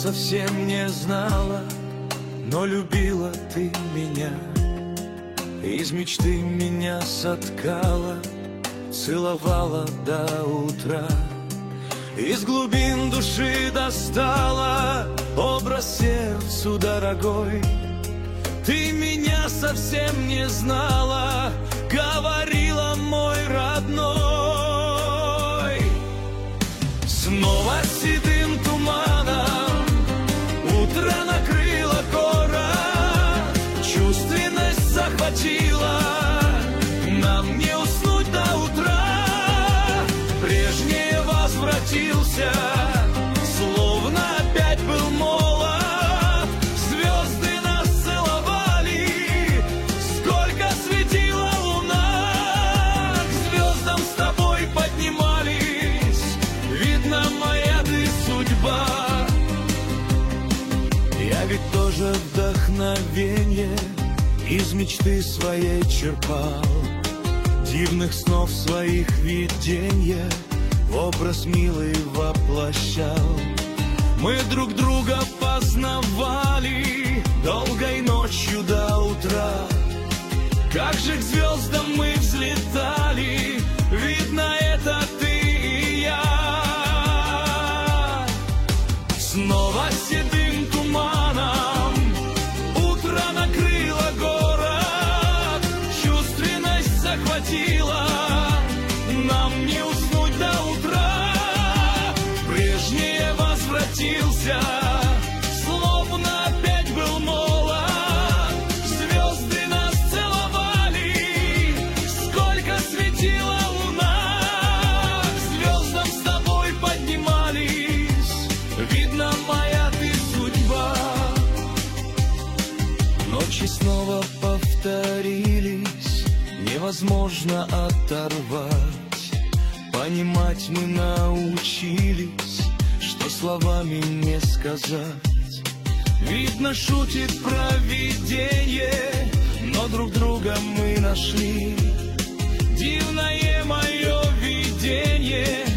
совсем не знала, но любила ты меня. Из мечты меня соткала, целовала до утра. Из глубин души достала образ сердцу дорогой. Ты меня совсем не знала, говорила, мой родной. Снова седым туманом утро накрыло город, чувственность захватила, нам не уснуть до утра. Прежнее возвратился, словно опять был молод. Звезды нас целовали, сколько светила луна. К звездам с тобой поднимались, видно, моя ты судьба. Я ведь тоже вдохновенье из мечты своей черпал, дивных снов своих виденья в образ милый воплощал. Мы друг друга познавали долгой ночью до утра. Как же к звездам мы взлетали, видно, это ты и я. Снова седым туманом утро накрыло город, чувственность захватила, нам не уснуть до утра. Прежнее возвратился, словно опять был молод. Звезды нас целовали, сколько светила луна. К звездам с тобой поднимались, видно, моя ты судьба. Ночи снова повторились, невозможно оторвать. Понимать мы научились, что словами не сказать. Видно, шутит провидение, но друг друга мы нашли. Дивное мое видение,